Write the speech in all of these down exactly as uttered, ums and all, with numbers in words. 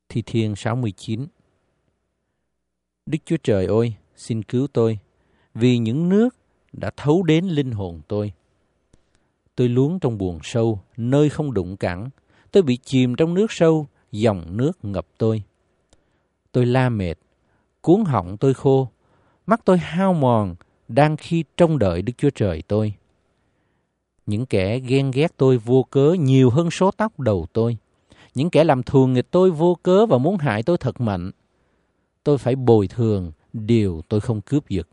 Thi Thiên sáu mươi chín. Đức Chúa Trời ơi, xin cứu tôi, vì những nước đã thấu đến linh hồn tôi. Tôi luống trong buồng sâu, nơi không đụng cẳng. Tôi bị chìm trong nước sâu, dòng nước ngập tôi. Tôi la mệt, cuống họng tôi khô, mắt tôi hao mòn, đang khi trông đợi Đức Chúa Trời tôi. Những kẻ ghen ghét tôi vô cớ nhiều hơn số tóc đầu tôi. Những kẻ làm thù nghịch tôi vô cớ và muốn hại tôi thật mạnh. Tôi phải bồi thường điều tôi không cướp giật.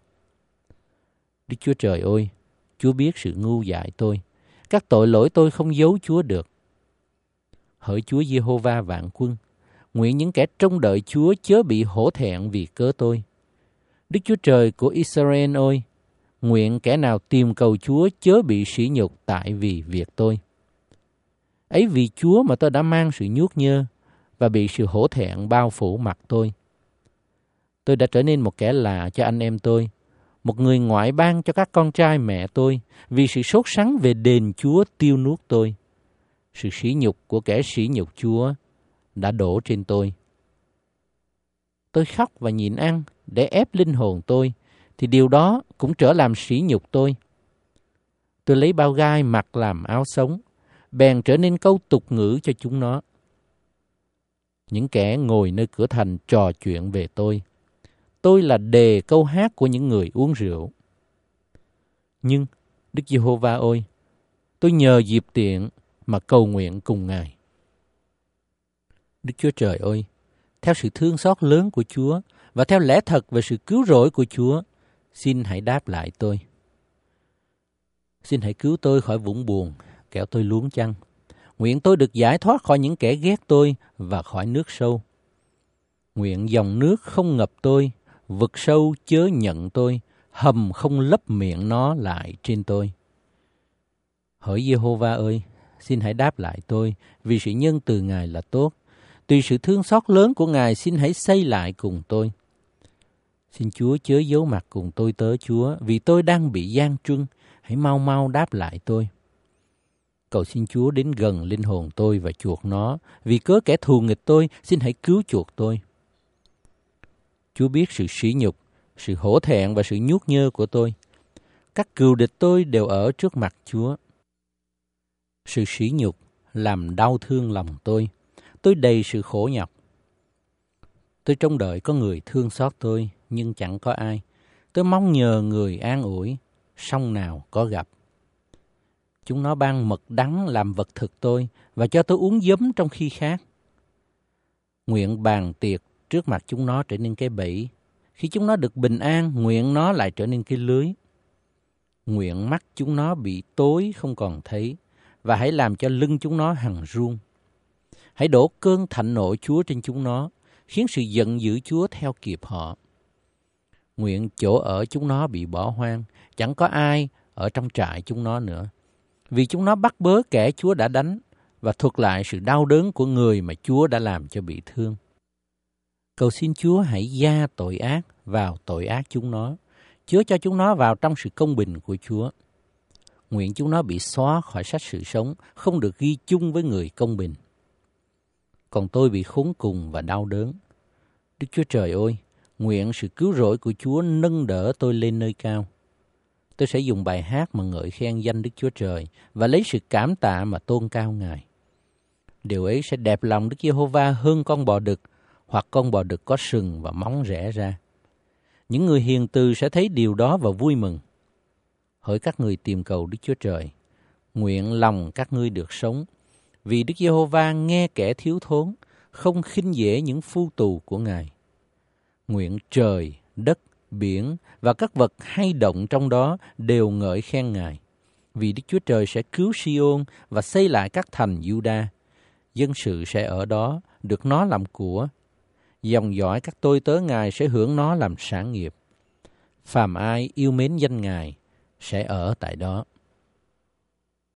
Đức Chúa Trời ơi, Chúa biết sự ngu dại tôi. Các tội lỗi tôi không giấu Chúa được. Hỡi Chúa Giê-hô-va vạn quân, nguyện những kẻ trông đợi Chúa chớ bị hổ thẹn vì cớ tôi. Đức Chúa Trời của Israel ơi, nguyện kẻ nào tìm cầu Chúa chớ bị sỉ nhục tại vì việc tôi. Ấy vì Chúa mà tôi đã mang sự nhuốt nhơ và bị sự hổ thẹn bao phủ mặt tôi. Tôi đã trở nên một kẻ lạ cho anh em tôi, một người ngoại bang cho các con trai mẹ tôi, vì sự sốt sắng về đền Chúa tiêu nuốt tôi. Sự sỉ nhục của kẻ sỉ nhục Chúa đã đổ trên tôi. Tôi khóc và nhịn ăn để ép linh hồn tôi, thì điều đó cũng trở làm sỉ nhục tôi. Tôi lấy bao gai mặc làm áo sống, bèn trở nên câu tục ngữ cho chúng nó. Những kẻ ngồi nơi cửa thành trò chuyện về tôi. Tôi là đề câu hát của những người uống rượu. Nhưng, Đức Giê-hô-va ơi, tôi nhờ dịp tiện mà cầu nguyện cùng Ngài. Đức Chúa Trời ơi, theo sự thương xót lớn của Chúa và theo lẽ thật về sự cứu rỗi của Chúa, xin hãy đáp lại tôi. Xin hãy cứu tôi khỏi vũng buồn, kẻo tôi luống chăng. Nguyện tôi được giải thoát khỏi những kẻ ghét tôi và khỏi nước sâu. Nguyện dòng nước không ngập tôi, vực sâu chớ nhận tôi, hầm không lấp miệng nó lại trên tôi. Hỡi Giê-hô-va ơi, xin hãy đáp lại tôi, vì sự nhân từ Ngài là tốt. Tùy sự thương xót lớn của Ngài, xin hãy xây lại cùng tôi. Xin Chúa chớ giấu mặt cùng tôi tớ Chúa, vì tôi đang bị gian truân, hãy mau mau đáp lại tôi. Cầu xin Chúa đến gần linh hồn tôi và chuộc nó, vì cớ kẻ thù nghịch tôi, xin hãy cứu chuộc tôi. Chúa biết sự sỉ nhục, sự hổ thẹn và sự nhuốt nhơ của tôi. Các cừu địch tôi đều ở trước mặt Chúa. Sự sỉ nhục làm đau thương lòng tôi. Tôi đầy sự khổ nhọc. Tôi trông đợi có người thương xót tôi, nhưng chẳng có ai. Tôi mong nhờ người an ủi, song nào có gặp. Chúng nó ban mật đắng làm vật thực tôi, và cho tôi uống giấm trong khi khác. Nguyện bàn tiệc trước mặt chúng nó trở nên cái bẫy. Khi chúng nó được bình an, nguyện nó lại trở nên cái lưới. Nguyện mắt chúng nó bị tối không còn thấy, và hãy làm cho lưng chúng nó hằn run. Hãy đổ cơn thạnh nộ Chúa trên chúng nó, khiến sự giận dữ Chúa theo kịp họ. Nguyện chỗ ở chúng nó bị bỏ hoang, chẳng có ai ở trong trại chúng nó nữa. Vì chúng nó bắt bớ kẻ Chúa đã đánh, và thuật lại sự đau đớn của người mà Chúa đã làm cho bị thương. Cầu xin Chúa hãy gia tội ác vào tội ác chúng nó, chứa cho chúng nó vào trong sự công bình của Chúa. Nguyện chúng nó bị xóa khỏi sách sự sống, không được ghi chung với người công bình. Còn tôi bị khốn cùng và đau đớn. Đức Chúa Trời ơi, nguyện sự cứu rỗi của Chúa nâng đỡ tôi lên nơi cao. Tôi sẽ dùng bài hát mà ngợi khen danh Đức Chúa Trời và lấy sự cảm tạ mà tôn cao Ngài. Điều ấy sẽ đẹp lòng Đức Giê-hô-va hơn con bò đực, hoặc con bò đực có sừng và móng rẽ ra. Những người hiền từ sẽ thấy điều đó và vui mừng. Hỡi các người tìm cầu Đức Chúa Trời, nguyện lòng các ngươi được sống, vì Đức Giê-hô-va nghe kẻ thiếu thốn, không khinh dễ những phu tù của Ngài. Nguyện trời, đất, biển và các vật hay động trong đó đều ngợi khen Ngài, vì Đức Chúa Trời sẽ cứu Si-ôn và xây lại các thành Giu-đa. Dân sự sẽ ở đó, được nó làm của. Dòng dõi các tôi tớ Ngài sẽ hưởng nó làm sản nghiệp. Phàm ai yêu mến danh Ngài sẽ ở tại đó.